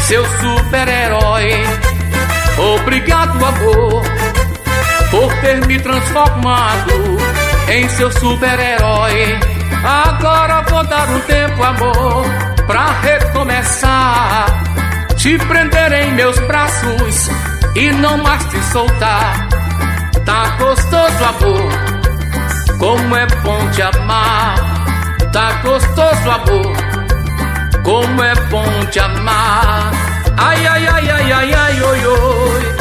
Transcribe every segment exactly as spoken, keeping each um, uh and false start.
seu super-herói. Obrigado, amor, por ter me transformado em seu super-herói. Agora vou dar um tempo, amor, pra recomeçar. Te prender em meus braços e não mais te soltar. Tá gostoso, amor, como é bom te amar. Tá gostoso, amor, como é bom te amar. Ai, ai, ai, ai, ai, ai, oi, oi.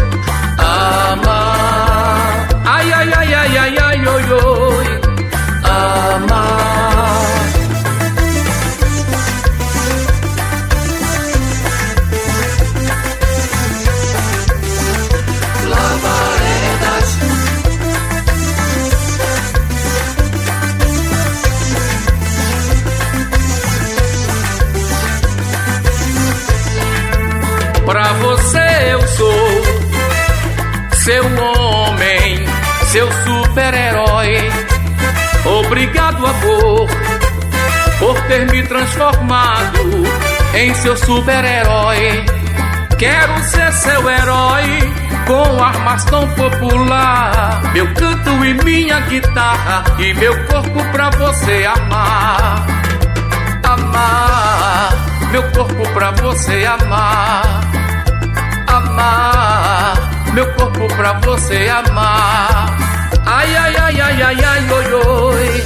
Amar. Ai, ai, ai, ai, ai, ai, oi, oi. Amar. Lavaredas. Pra você eu sou seu homem, seu super-herói. Obrigado, amor, por ter me transformado em seu super-herói. Quero ser seu herói com armas tão popular. Meu canto e minha guitarra e meu corpo pra você amar. Amar, meu corpo pra você amar. Amar, meu corpo pra você amar. Ai, ai, ai, ai, ai, ai, oi, oi.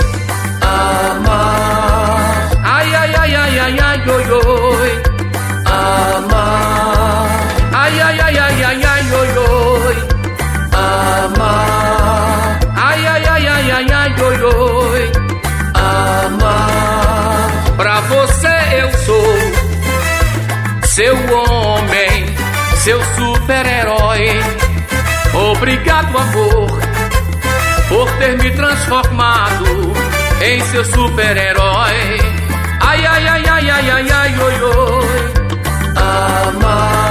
Amar. Ai, ai, ai, ai, ai, ai, oi, oi. Amar. Ai, ai, ai, ai, ai, ai, oi, oi. Amar. Ai, ai, ai, ai, ai, ai, oi, oi. Amar. Pra você eu sou seu homem, seu super-herói. Obrigado, amor, por ter me transformado em seu super-herói. Ai, ai, ai, ai, ai, ai, ai, oi, oi. Amar.